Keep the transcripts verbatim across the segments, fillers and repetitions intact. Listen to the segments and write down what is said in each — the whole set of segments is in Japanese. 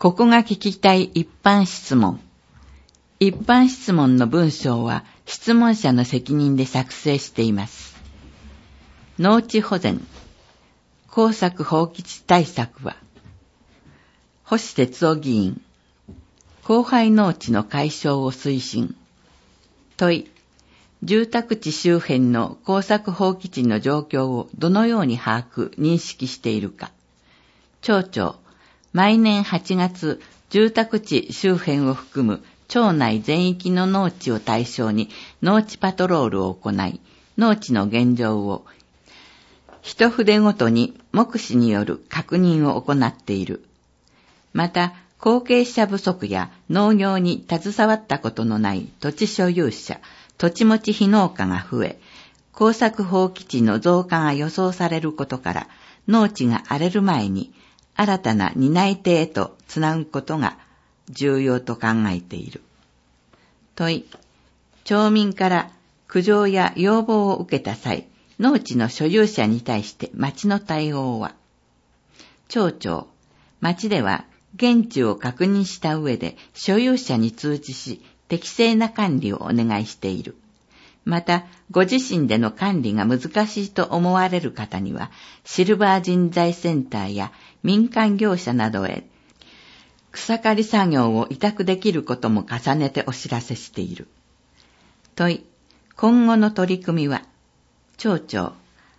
ここが聞きたい一般質問。一般質問の文章は質問者の責任で作成しています。農地保全、耕作放棄地対策は、星哲夫議員、荒廃農地の解消を推進。問い、住宅地周辺の耕作放棄地の状況をどのように把握、認識しているか。町長、毎年はちがつ、住宅地周辺を含む町内全域の農地を対象に農地パトロールを行い、農地の現状を一筆ごとに目視による確認を行っている。また、後継者不足や農業に携わったことのない土地所有者、土地持ち非農家が増え、耕作放棄地の増加が予想されることから、農地が荒れる前に新たな担い手へとつなぐことが重要と考えている。問い、町民から苦情や要望を受けた際、農地の所有者に対して町の対応は。町長、町では現地を確認した上で所有者に通知し、適正な管理をお願いしている。また、ご自身での管理が難しいと思われる方には、シルバー人材センターや民間業者などへ草刈り作業を委託できることも重ねてお知らせしている。問い、今後の取り組みは。町長、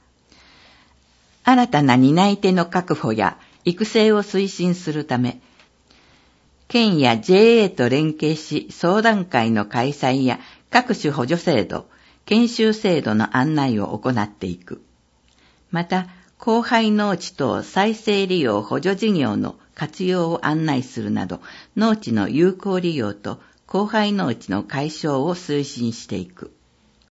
新たな担い手の確保や育成を推進するため、県や ジェーエー と連携し相談会の開催や各種補助制度、研修制度の案内を行っていく。また、荒廃農地等再生利用補助事業の活用を案内するなど、農地の有効利用と荒廃農地の解消を推進していく。